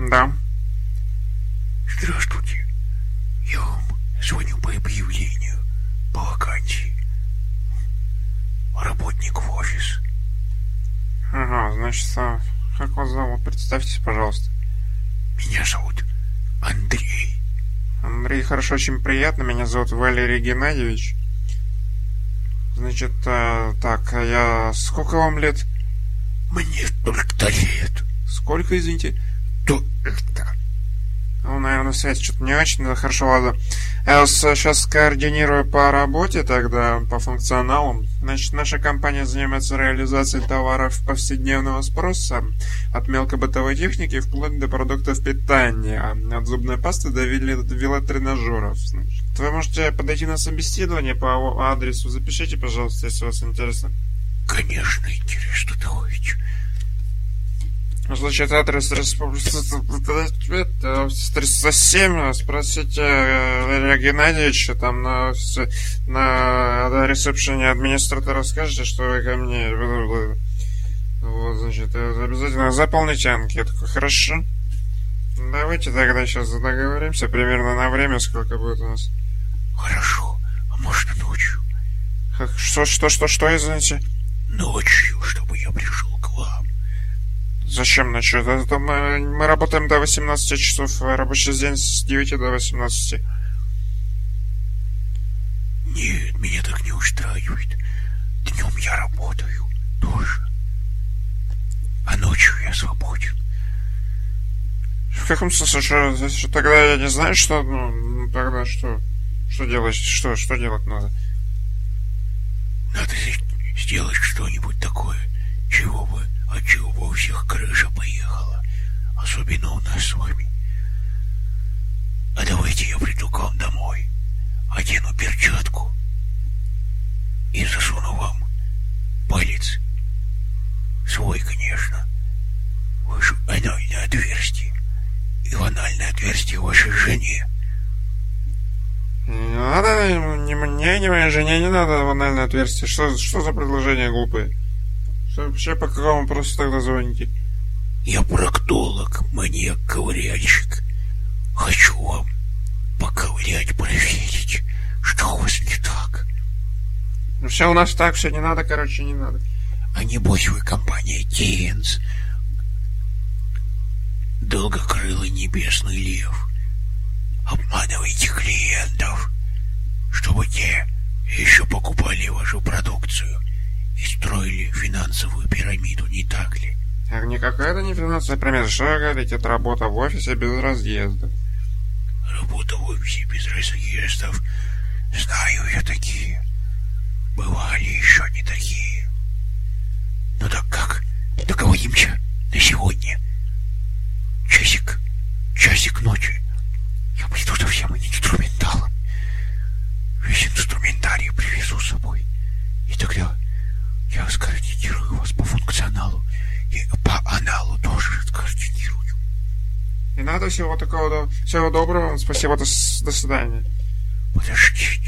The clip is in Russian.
Да. Здравствуйте. Я вам звоню по объявлению по вакансии. Работник в офис. Ага, значит, как вас зовут? Представьтесь, пожалуйста. Меня зовут Андрей. Андрей, хорошо, очень приятно. Меня зовут Валерий Геннадьевич. Значит, сколько вам лет? Мне только лет. Сколько, извините? Только. Ну, наверное, связь что-то не очень. Да, хорошо, ладно. Я вас сейчас координирую по работе, тогда по функционалу. Значит, наша компания занимается реализацией товаров повседневного спроса, от мелкобытовой техники вплоть до продуктов питания, от зубной пасты до велотренажеров. Значит, вы можете подойти на собеседование по адресу. Запишите, пожалуйста, если вас интересно. Конечно, интересно, давайте. Значит, адрес 307, спросите Валерия Геннадьевича, там на ресепшене администратора скажете, что вы ко мне. Вот, значит, обязательно заполните анкетку, хорошо? Давайте тогда сейчас договоримся примерно на время, сколько будет у нас. Хорошо, а может ночью? Что, извините? Ночью, чтобы я пришел к вам. Зачем ночью? Мы работаем до 18 часов, рабочий день с 9 до 18. Нет, меня так не устраивает. Днем я работаю тоже. А ночью я свободен. В каком смысле? Что тогда я не знаю, что... Ну, тогда что? Что делать? Что делать надо? Надо сделать что-нибудь такое, от чего бы у всех крыша поехала. Особенно у нас с вами. А давайте я приду к вам домой, одену перчатку и засуну вам палец. Свой, конечно. Ваше анальное отверстие. И в анальное отверстие вашей жене. Не надо, ни мне, ни моей жене не надо в анальное отверстие. Что за предложение глупое? Что вообще по какому вопросу тогда звоните? Я проктолог, маньяк-ковыряльщик. Хочу вам поковырять, проверить, что у вас не так. Ну все у нас так, все не надо, не надо. А небось вы компания Тенс, долгокрылый небесный лев. Обманываете клиентов, чтобы те еще покупали вашу продукцию и строили финансовую пирамиду, не так ли? Никакая это не финансовая пирамида. Что вы говорите? Это работа в офисе без разъездов. Работа в офисе без разъездов. Знаю я такие. Бывали еще не такие. Ну так как? Договоримся на сегодня. Часик ночи. Я приду со всем инструменталом. Весь инструментарий привезу с собой. И тогда я скоординирую вас по функционалу. И по аналу тоже скоординирую. Не надо всего такого. Всего доброго вам. Спасибо. До свидания. Подождите.